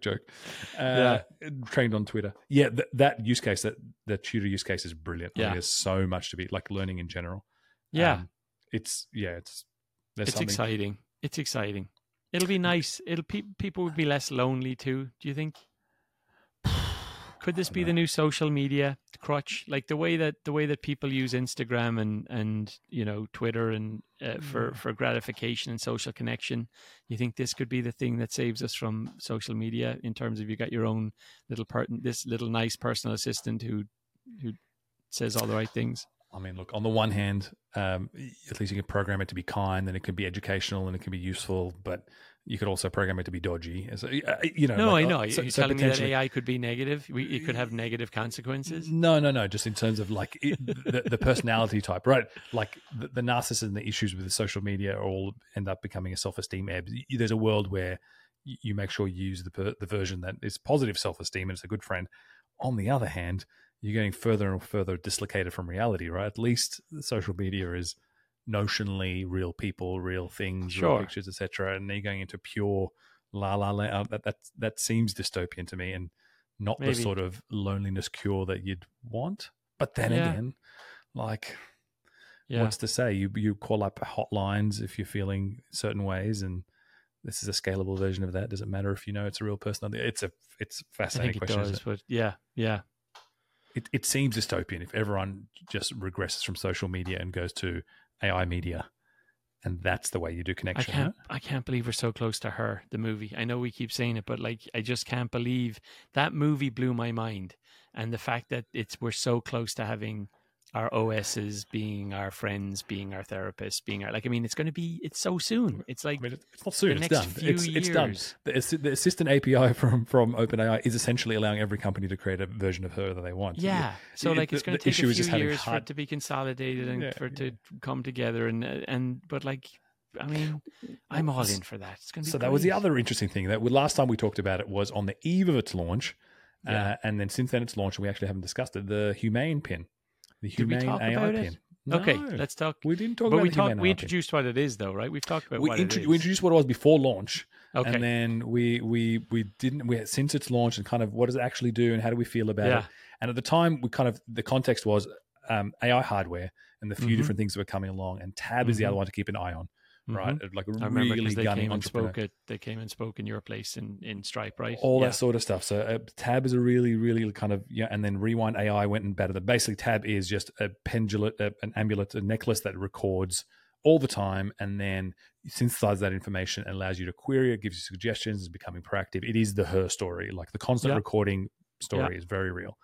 Trained on Twitter. That use case, that the tutor use case is brilliant. I mean, there's so much to be like learning in general. It's exciting. It's exciting. It'll be nice. People would be less lonely too. Do you think? Could this be the new social media crutch? Like the way that people use Instagram and you know Twitter and for gratification and social connection. You think this could be the thing that saves us from social media in terms of you got your own this little nice personal assistant who says all the right things? I mean, look, on the one hand, at least you can program it to be kind, and it can be educational, and it can be useful, but you could also program it to be dodgy. So, you know. No, like, I know. You're telling me that AI could be negative? It could have negative consequences? No. Just in terms of like the personality type, right? Like the narcissism and the issues with the social media all end up becoming a self-esteem ebb. There's a world where you make sure you use the version that is positive self-esteem and it's a good friend. On the other hand, you're getting further and further dislocated from reality, right? At least social media is notionally real people, real things, real pictures, etc. And you're going into pure la la land. That seems dystopian to me, and not the sort of loneliness cure that you'd want. But then again, like, what's to say? You call up hotlines if you're feeling certain ways, and this is a scalable version of that. Does it matter if you know it's a real person? It's a fascinating question. I think it does, but It seems dystopian if everyone just regresses from social media and goes to AI media, and that's the way you do connection. I can't believe we're so close to Her, the movie. I know we keep saying it, but like I just can't believe that movie blew my mind, and the fact that we're so close to having our OSs being our friends, being our therapists, being our it's so soon. It's like it's not soon. It's done. It's done. The assistant API from OpenAI is essentially allowing every company to create a version of Her that they want. Yeah. So like it's going to take a few years for it to be consolidated and for it to come together but like. I mean, I'm all in for that. It's going to be so. Great. That was the other interesting thing that last time we talked about it was on the eve of its launch, and then since then it's launched, and we actually haven't discussed it. The Humane pin. The Humane AI pin. No, okay, let's talk. We didn't talk about it. We introduced what it is, though, right? We've talked about what it is. We introduced what it was before launch. Okay. And then we didn't. Since its launch and kind of what does it actually do and how do we feel about it? And at the time, the context was AI hardware and the few different things that were coming along. And Tab is the other one to keep an eye on. Right, like really gunning entrepreneur. They came and spoke in your place in Stripe, right? All that sort of stuff. So Tab is a really, really kind of and then Rewind AI went and bettered it. Basically, Tab is just a pendulum, an amulet, a necklace that records all the time, and then synthesizes that information and allows you to query it, gives you suggestions, is becoming proactive. It is the Her story, like the constant recording story is very real.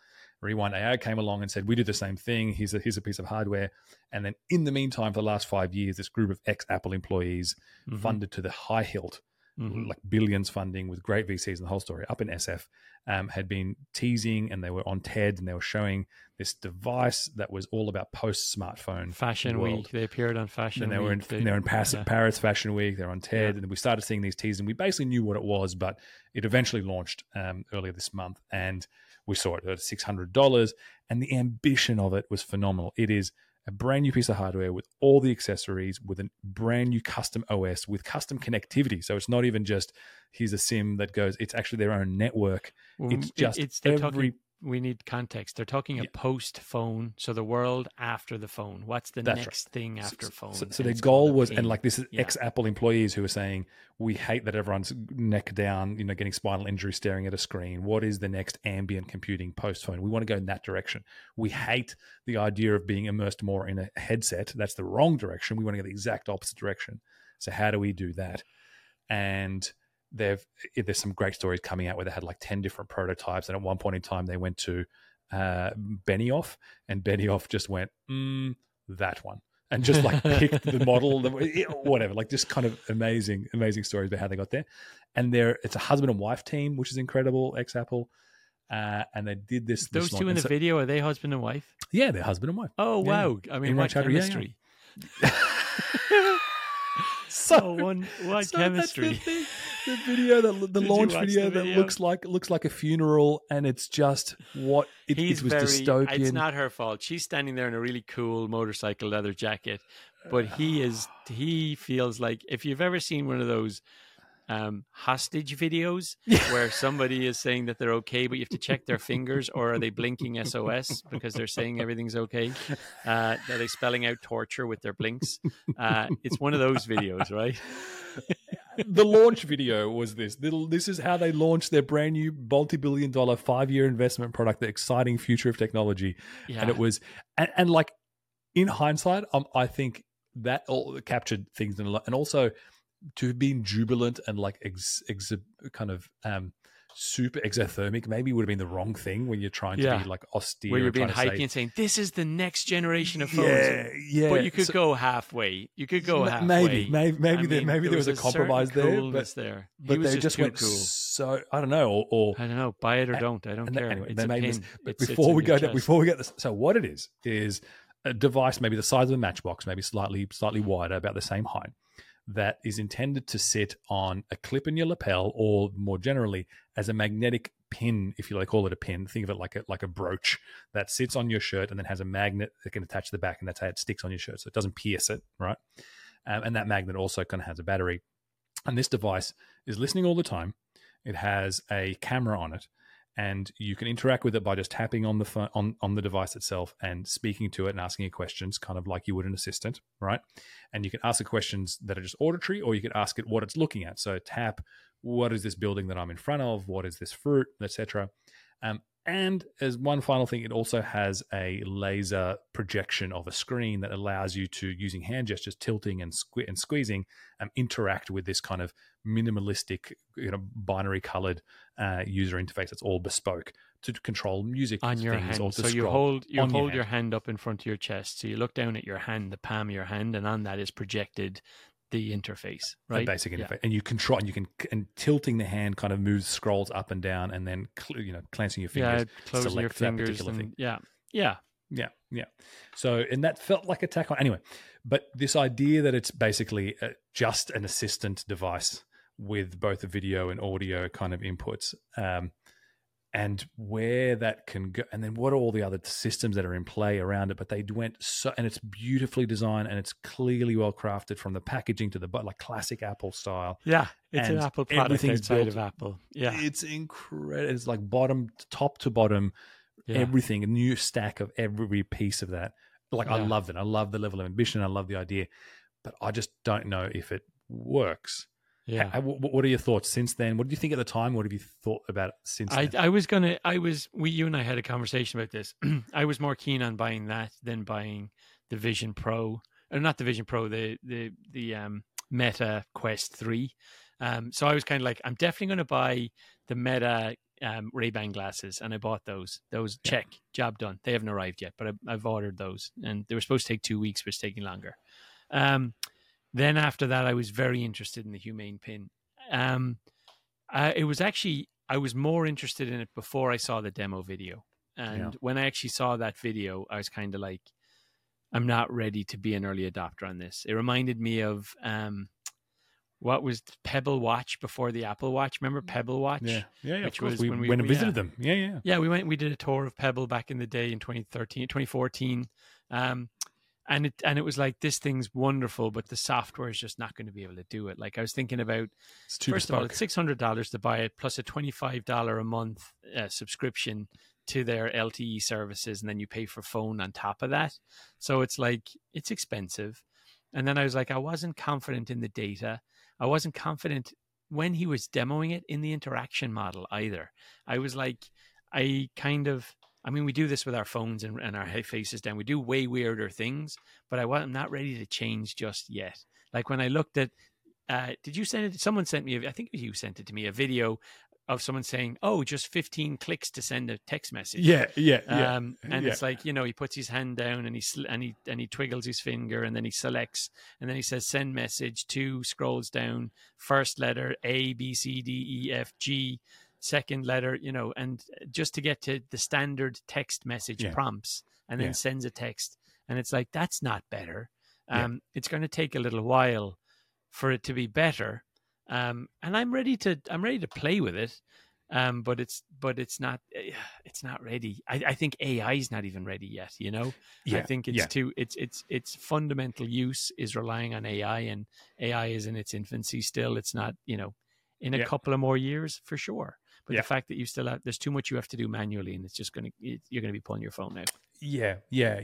Rewind AI came along and said, we do the same thing. Here's a piece of hardware. And then in the meantime, for the last 5 years, this group of ex-Apple employees funded to the high hilt, like billions funding with great VCs and the whole story up in SF, had been teasing, and they were on TED and they were showing this device that was all about post-smartphone Fashion world. Week. They appeared on Fashion Week. They were in Paris Fashion Week. They're on TED, and we started seeing these teasers, and we basically knew what it was, but it eventually launched earlier this month, and we saw it at $600, and the ambition of it was phenomenal. It is a brand new piece of hardware with all the accessories, with a brand new custom OS, with custom connectivity. So it's not even just here's a SIM that goes, it's actually their own network. It's just we need context. They're talking a post phone, so the world after the phone. What's the next thing after phone? So their goal was, and like this is ex-Apple employees who are saying, we hate that everyone's neck down, getting spinal injury staring at a screen. What is the next ambient computing post phone? We want to go in that direction. We hate the idea of being immersed more in a headset. That's the wrong direction. We want to go the exact opposite direction. So how do we do that? And there's some great stories coming out where they had like 10 different prototypes, and at one point in time they went to Benioff, and Benioff just went that one, and just like picked the model, whatever, like just kind of amazing stories about how they got there. And it's a husband and wife team, which is incredible, ex-Apple, and they did this. Those two in the video, are they husband and wife? Yeah, they're husband and wife. Oh wow! I mean, what chemistry? What chemistry? The video, the launch video that looks like a funeral, and it's just what it was dystopian. It's not her fault. She's standing there in a really cool motorcycle leather jacket, but he feels like, if you've ever seen one of those hostage videos where somebody is saying that they're okay, but you have to check their fingers, or are they blinking SOS because they're saying everything's okay? Are they spelling out torture with their blinks? It's one of those videos, right? The launch video was this. This is how they launched their brand new multi-billion-dollar 5-year investment product, the exciting future of technology. Yeah. And it was, and like in hindsight, I think that all captured things, and also to have been jubilant and like kind of super exothermic maybe would have been the wrong thing when you're trying to be like austere. Where you're being hypey and saying, this is the next generation of phones. Yeah. But you could go halfway. Maybe there was a compromise there. But they just went cool. So, I don't know. Or I don't know. Buy it or don't. I don't care. Anyway, it's a pain. Before we get this, so what it is a device maybe the size of a matchbox, maybe slightly wider, about the same height, that is intended to sit on a clip in your lapel, or more generally as a magnetic pin, if you like, call it a pin. Think of it like a brooch that sits on your shirt and then has a magnet that can attach to the back, and that's how it sticks on your shirt, so it doesn't pierce it, right? And that magnet also kind of has a battery. And this device is listening all the time. It has a camera on it, and you can interact with it by just tapping on the phone, on the device itself, and speaking to it and asking it questions, kind of like you would an assistant, right? And you can ask it questions that are just auditory, or you can ask it what it's looking at. So tap, what is this building that I'm in front of? What is this fruit, etc. And as one final thing, it also has a laser projection of a screen that allows you to, using hand gestures, tilting and squeezing, interact with this kind of minimalistic, binary colored user interface that's all bespoke to control music on your things, hand. or to so you hold your hand up in front of your chest. So you look down at your hand, the palm of your hand, and on that is projected the interface, right? The basic interface, and you control, and tilting the hand kind of moves, scrolls up and down, and then clenching your fingers, closing your fingers, thing. Yeah. So, and that felt like a tack on anyway. But this idea that it's basically just an assistant device with both a video and audio kind of inputs, and where that can go, and then what are all the other systems that are in play around it. But they went so, and it's beautifully designed, and it's clearly well crafted from the packaging to the, like classic Apple style. Yeah, it's an Apple product outside of Apple. Yeah, it's incredible. It's like top to bottom, everything, a new stack of every piece of that. Like I love it. I love the level of ambition. I love the idea, but I just don't know if it works. Yeah. What are your thoughts since then? What did you think at the time? What have you thought about it since then? You and I had a conversation about this. I was more keen on buying that than buying the Vision Pro, or not the Vision Pro, the Meta Quest 3. So I was kind of like, I'm definitely going to buy the Meta Ray-Ban glasses, and I bought those. Those check, job done. They haven't arrived yet, but I've ordered those, and they were supposed to take 2 weeks, but it's taking longer. Then after that, I was very interested in the Humane pin. It was actually, I was more interested in it before I saw the demo video. And when I actually saw that video, I was kind of like, I'm not ready to be an early adopter on this. It reminded me of what was Pebble Watch before the Apple Watch. Remember Pebble Watch? Yeah. Which was when we visited them. Yeah, we did a tour of Pebble back in the day in 2014. And it was like, this thing's wonderful, but the software is just not going to be able to do it. Like I was thinking about, first of all, it's $600 to buy it, plus a $25 a month subscription to their LTE services, and then you pay for phone on top of that. So it's like, it's expensive. And then I was like, I wasn't confident in the data. I wasn't confident when he was demoing it in the interaction model either. I was like, we do this with our phones and our faces down. We do way weirder things, but I'm not ready to change just yet. Like when I looked at, did you send it? Someone sent me, I think you sent it to me, a video of someone saying, just 15 clicks to send a text message. Yeah. And it's like, he puts his hand down and he twiggles his finger, and then he selects, and then he says send message, 2 scrolls down, first letter A, B, C, D, E, F, G, second letter, and just to get to the standard text message prompts, and then sends a text. And it's like, that's not better. It's going to take a little while for it to be better. And I'm ready to play with it. But it's not ready. I think AI is not even ready yet, I think its fundamental use is relying on AI, and AI is in its infancy still. It's not, in a couple of more years for sure. But the fact that you still there's too much you have to do manually, and it's just you're going to be pulling your phone out. Yeah.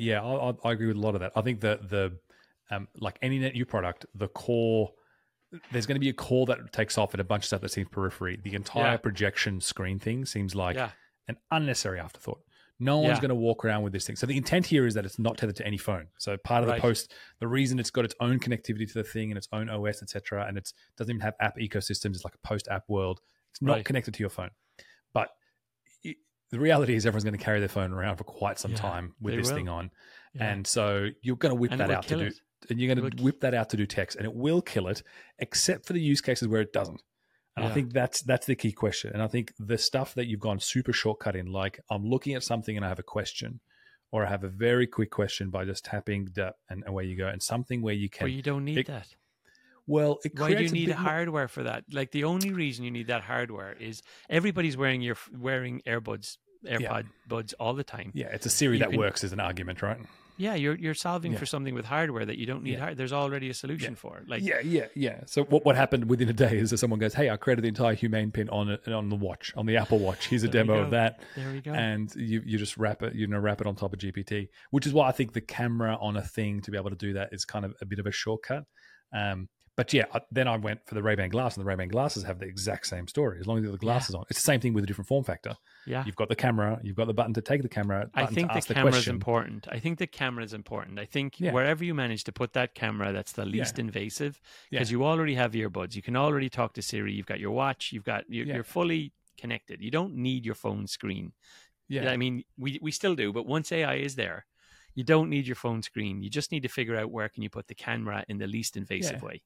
I agree with a lot of that. I think that the like any net new product, the core, there's going to be a core that takes off and a bunch of stuff that seems periphery. The entire projection screen thing seems like an unnecessary afterthought. No one's going to walk around with this thing. So the intent here is that it's not tethered to any phone. So part of the reason it's got its own connectivity to the thing and its own OS, etc., and it doesn't even have app ecosystems. It's like a post-app world. It's not connected to your phone. But the reality is everyone's going to carry their phone around for quite some time with this thing on. Yeah. And so you're going to whip that out to do it. And you're going to whip that out to do text, and it will kill it, except for the use cases where it doesn't. And I think that's the key question. And I think the stuff that you've gone super shortcut in, like I'm looking at something and I have a question, or I have a very quick question by just tapping that, and away you go. And something where you can. Well, you don't need that. Well, why do you need hardware for that? Like the only reason you need that hardware is everybody's wearing AirPod buds all the time. Yeah, it's a Siri that works as an argument, right? Yeah, you're solving for something with hardware that you don't need. There's already a solution for. Like So what happened within a day is that someone goes, "Hey, I created the entire Humane pin on the watch, on the Apple Watch. Here's a demo of that." There we go. And you just wrap it on top of GPT, which is why I think the camera on a thing to be able to do that is kind of a bit of a shortcut. But then I went for the Ray-Ban glass, and the Ray-Ban glasses have the exact same story. As long as you have the glasses on, it's the same thing with a different form factor. Yeah, you've got the camera, you've got the button to take the camera. I think the camera is important. I think wherever you manage to put that camera, that's the least invasive, because you already have earbuds. You can already talk to Siri. You've got your watch. You're fully connected. You don't need your phone screen. Yeah, I mean, we still do, but once AI is there, you don't need your phone screen. You just need to figure out where can you put the camera in the least invasive way.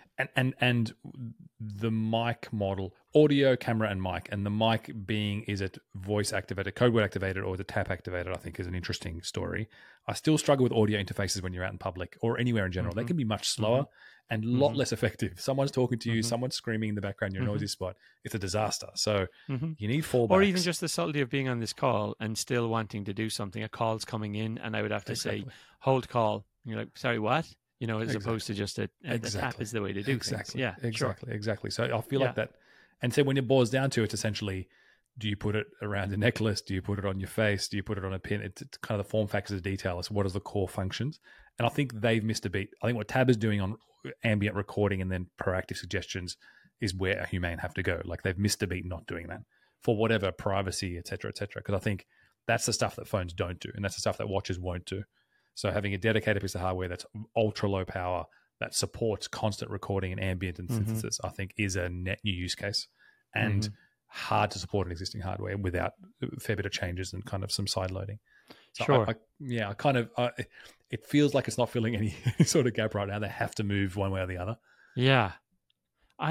And the mic model, audio, camera, and mic, and the mic being, is it voice activated, code word activated, or is it tap activated? I think is an interesting story. I still struggle with audio interfaces when you're out in public or anywhere in general. They can be much slower and a lot less effective. Someone's talking to you, someone's screaming in the background, you're in a noisy spot. It's a disaster. So you need fallbacks. Or even just the subtlety of being on this call and still wanting to do something. A call's coming in, and I would have to say, hold call. And you're like, sorry, what? As opposed to just a tap is the way to do things. Yeah, exactly. So I feel like that. And so when it boils down to it, essentially, do you put it around a necklace? Do you put it on your face? Do you put it on a pin? It's kind of the form factors of detail. It's what are the core functions? And I think they've missed a beat. I think what Tab is doing on ambient recording and then proactive suggestions is where a Humane have to go. Like they've missed a beat not doing that for whatever privacy, et cetera, et cetera. Because I think that's the stuff that phones don't do. And that's the stuff that watches won't do. So having a dedicated piece of hardware that's ultra low power, that supports constant recording and ambient and synthesis, I think is a net new use case. And hard to support an existing hardware without a fair bit of changes and kind of some side loading. So Sure. It feels like it's not filling any sort of gap right now. They have to move one way or the other. Yeah. I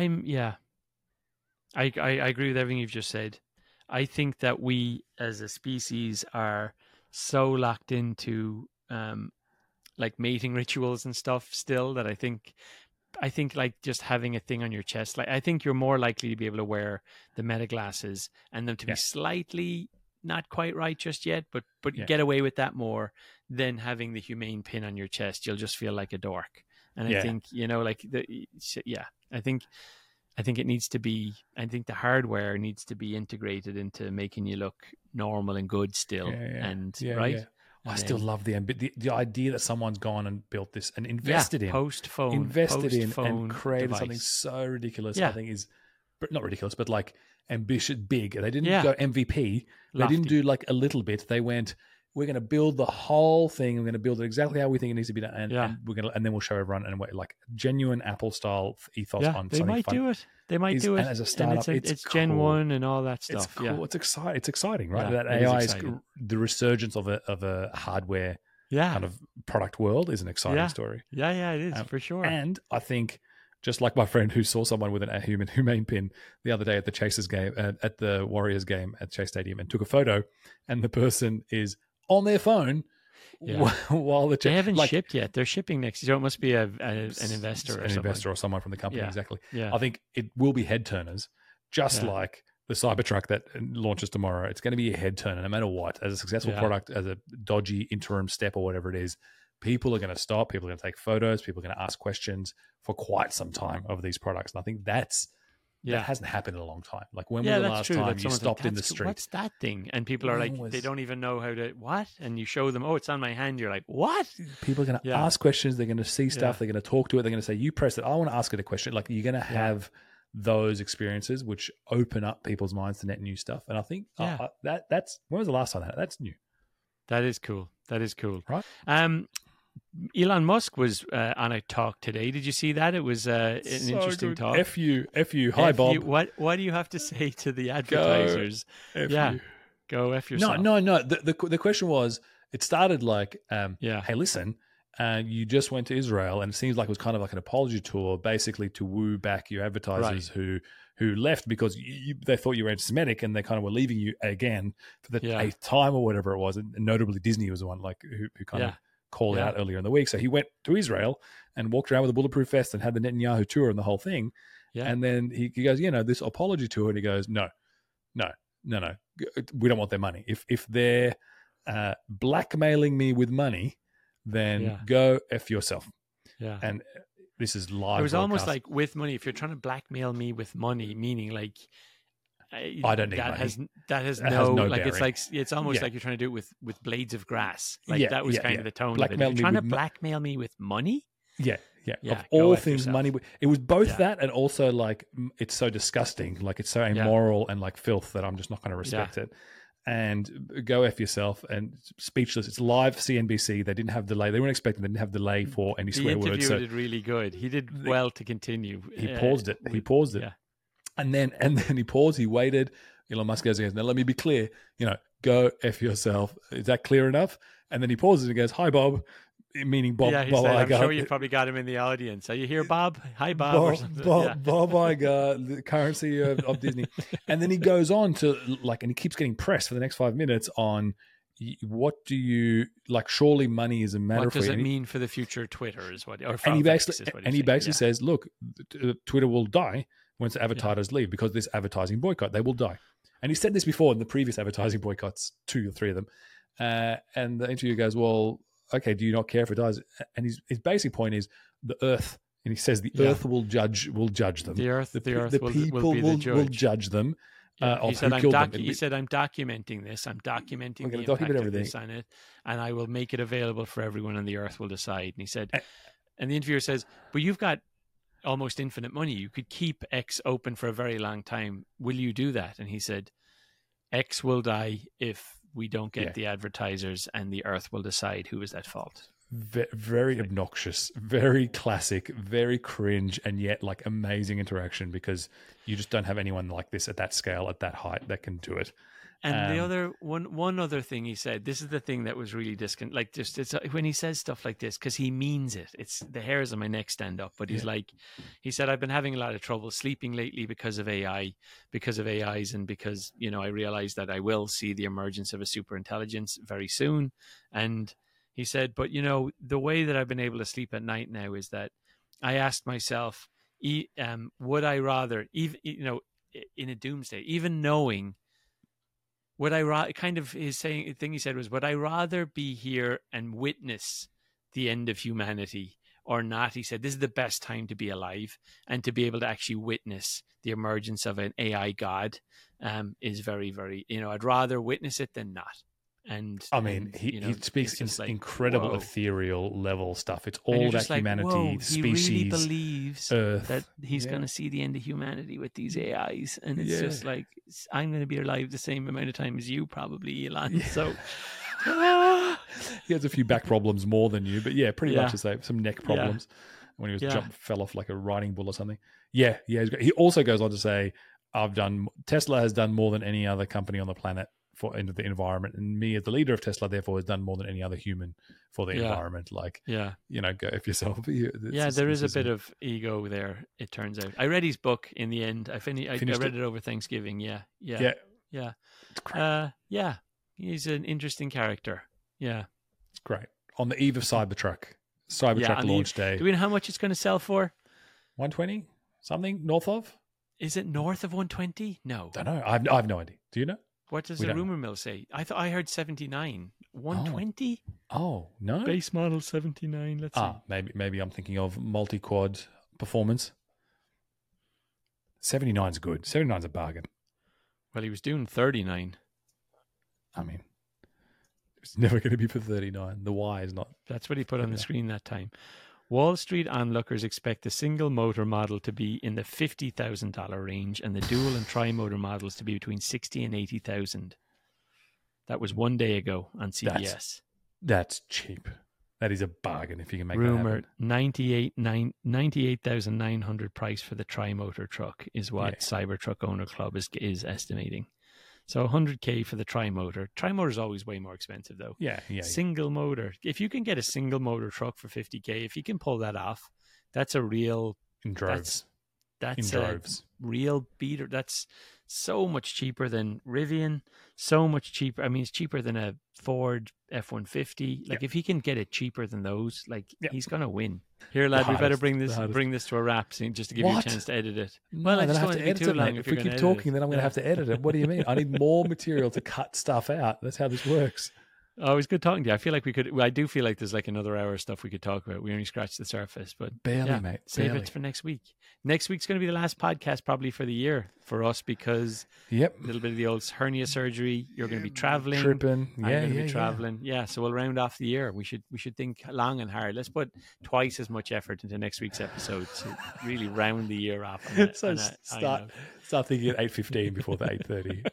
agree with everything you've just said. I think that we as a species are so locked into like mating rituals and stuff still that I think like just having a thing on your chest, like I think you're more likely to be able to wear the meta glasses and them to be slightly not quite right just yet, but get away with that more than having the humane pin on your chest. You'll just feel like a dork. And I think, I think it needs to be, I think the hardware needs to be integrated into making you look normal and good still. Right? I still love the idea that someone's gone and built this and invested in post-phone and created device. Something so ridiculous. I think is not ridiculous, but like ambitious, big. They didn't go MVP. They didn't do like a little bit. They went, we're going to build the whole thing. We're going to build it exactly how we think it needs to be done, and then we'll show everyone and like genuine Apple style ethos on. They might do it. They might do it. And as a startup, it's cool. Gen 1 and all that stuff. It's cool. It's exciting. It's exciting, right? Yeah, that AI is the resurgence of a hardware kind of product world is an exciting story. Yeah, it is for sure. And I think, just like my friend who saw someone with a humane pin the other day at the Chasers game, at the Warriors game at Chase Stadium, and took a photo, and the person is on their phone while they haven't shipped yet. They're shipping next year. So it must be an investor or someone from the company. Exactly. Yeah. I think it will be head turners, just like the Cybertruck that launches tomorrow. It's going to be a head turner no matter what. As a successful product, as a dodgy interim step or whatever it is, people are going to stop. People are going to take photos. People are going to ask questions for quite some time over these products. And I think that hasn't happened in a long time. Like when was the last time you stopped in the street? What's that thing? And people are like, they don't even know how to, what? And you show them, oh, it's on my hand. You're like, what? People are going to ask questions. They're going to see stuff. They're going to talk to it. They're going to say, you press it. I want to ask it a question. Like you're going to have those experiences which open up people's minds to net new stuff. And I think that's, when was the last time that's new? That is cool. Right. Elon Musk was on a talk today. Did you see that? It was an interesting talk. F you. Hi, Bob. What do you have to say to the advertisers? Go F yourself. No. The question was, it started like, hey, listen, you just went to Israel, and it seems like it was kind of like an apology tour, basically to woo back your advertisers who left because they thought you were anti-Semitic, and they kind of were leaving you again for the 8th time or whatever it was. And notably, Disney was the one like who kind of called out earlier in the week. So he went to Israel and walked around with a bulletproof vest and had the Netanyahu tour and the whole thing. Yeah. And then he goes, this apology tour, and he goes, no, we don't want their money. If they're blackmailing me with money, then go F yourself. Yeah. And this is live. It was almost like with money. If you're trying to blackmail me with money, meaning like I don't need money. That has no like bearing. It's like it's almost like you're trying to do it with blades of grass. Like that was kind of the tone of it. You're trying to blackmail me with money? Yeah. Of all things, money. It was both that and also like it's so disgusting, like it's so immoral and like filth that I'm just not going to respect it. And go F yourself and speechless. It's live CNBC. They didn't have delay. They weren't expecting. They didn't have delay for any swear words. The interview did really good. He did well to continue. He paused it. Yeah. And then he paused. He waited. Elon Musk goes, now let me be clear. Go F yourself. Is that clear enough? And then he pauses and goes, hi, Bob. Meaning Bob. Yeah, he Bob said, Iger. I'm sure you probably got him in the audience. Are you here, Bob? Hi, Bob. Bob Iger, the current CEO of Disney. And then he goes on to and he keeps getting pressed for the next 5 minutes on what do you like? Surely money is a matter for you. What does it mean for the future of Twitter? And he basically says, look, Twitter will die once advertisers leave because this advertising boycott, they will die. And he said this before in the previous advertising boycotts, 2 or 3 of them. And the interviewer goes, well, okay, do you not care if it dies? And his basic point is the earth, and he says the earth will judge them. The earth, the people will be the judge. Will judge them. He said, I'm documenting this. I'm documenting the impact of this on it, and I will make it available for everyone, and the earth will decide. And he said, and the interviewer says, but you've got almost infinite money. You could keep X open for a very long time. Will you do that? And he said, X will die if we don't get the advertisers, and the earth will decide who is at fault. very obnoxious, very classic, very cringe, and yet like amazing interaction because you just don't have anyone like this at that scale, at that height that can do it. And the other one other thing he said, this is the thing that was really it's when he says stuff like this, because he means it. It's the hairs on my neck stand up. But he said, I've been having a lot of trouble sleeping lately because of AIs, and because, I realized that I will see the emergence of a super intelligence very soon. And he said, but the way that I've been able to sleep at night now is that I asked myself, would I rather, even in a doomsday, even knowing, would I he said was, would I rather be here and witness the end of humanity or not? He said, this is the best time to be alive, and to be able to actually witness the emergence of an AI god is very, very, I'd rather witness it than not. And I mean, he speaks in like, incredible ethereal level stuff. It's all about humanity, species. He really believes Earth. that he's going to see the end of humanity with these AIs, and it's just like, I'm going to be alive the same amount of time as you, probably, Elon. Yeah. So he has a few back problems more than you, but pretty much the same. Some neck problems when he was fell off like a riding bull or something. Yeah, he also goes on to say, Tesla has done more than any other company on the planet into the environment, and me as the leader of Tesla therefore has done more than any other human for the environment. Like, go if yourself. There is a bit of ego there, it turns out. I read his book in the end. I read it over Thanksgiving. Yeah. It's great. He's an interesting character. Yeah, it's great. On the eve of Cybertruck launch day. Do we know how much it's going to sell for? 120 something north of? Is it north of 120? No, don't know. I have no idea. Do you know? What does the rumor mill say? I heard 79. 120? Oh, no. Base model 79. Let's see. Maybe I'm thinking of multi-quad performance. 79's good. 79's a bargain. Well, he was doing 39. I mean, it's never going to be for 39. The Y is not. That's what he put on the screen that time. Wall Street onlookers expect the single motor model to be in the $50,000 range, and the dual and tri-motor models to be between $60,000 and $80,000. That was 1 day ago on CBS. That's cheap. That is a bargain if you can make Rumored that happen. 98,900 price for the tri-motor truck is what Cybertruck Owner Club is estimating. So $100K for the tri-motor. Tri-motor is always way more expensive, though. Yeah. Single motor. If you can get a single motor truck for $50K, if you can pull that off, that's a real... In droves. That's a real beater. That's so much cheaper than Rivian. So much cheaper. I mean, it's cheaper than a Ford F-150. Like, if he can get it cheaper than those, he's going to win. Here, lad, we better bring this to a wrap just to give you a chance to edit it. Well, I just don't want to be too long. If we keep talking, then I'm going to have to edit it. What do you mean? I need more material to cut stuff out. That's how this works. Oh, it was good talking to you. I feel like I do feel like there's like another hour of stuff we could talk about. We only scratched the surface, but barely, mate. Save it for next week. Next week's going to be the last podcast probably for the year for us because a little bit of the old hernia surgery. You're going to be traveling. Tripping. I'm going to be traveling. Yeah, so we'll round off the year. We should think long and hard. Let's put twice as much effort into next week's episode to really round the year off. Start thinking at 8:15 before the 8:30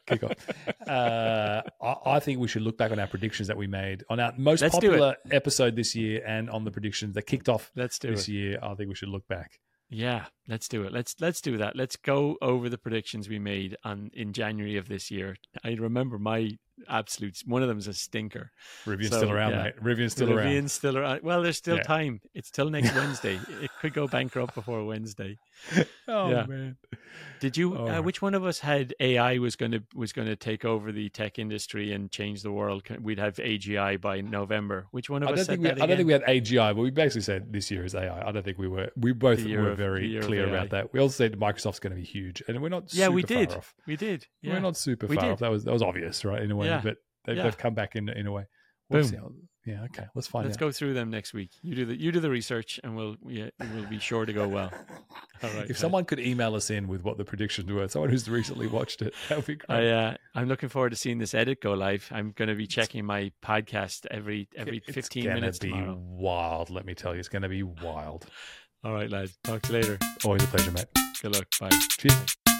kickoff. I think we should look back on our predictions that we made on our most popular episode this year and on the predictions that kicked off this year. I think we should look back. Yeah, let's do it. Let's do that. Let's go over the predictions we made in January of this year. I remember my absolutes. One of them is a stinker. Rivian's still around, mate. Rivian's still around. Well, there's still time. It's till next Wednesday. It could go bankrupt before Wednesday. Man. Did you? Which one of us had AI was going to take over the tech industry and change the world? We'd have AGI by November. Which one of us said that? I don't think we had AGI, but we basically said this year is AI. I don't think we were. We both were very clear about that. We also said Microsoft's going to be huge, and we're not. Super far off. We did. Yeah. We're not super far off. That was obvious, right? In a way, but they've come back in a way. Boom. Yeah. Okay. Let's find out. Let's go through them next week. You do the research, and we'll be sure to go well. All right. If someone could email us in with what the predictions were, someone who's recently watched it, that would be great. I'm looking forward to seeing this edit go live. I'm going to be checking my podcast every 15 minutes tomorrow. It's going to be wild. Let me tell you, it's going to be wild. All right, lads. Talk to you later. Always a pleasure, mate. Good luck. Bye. Cheers.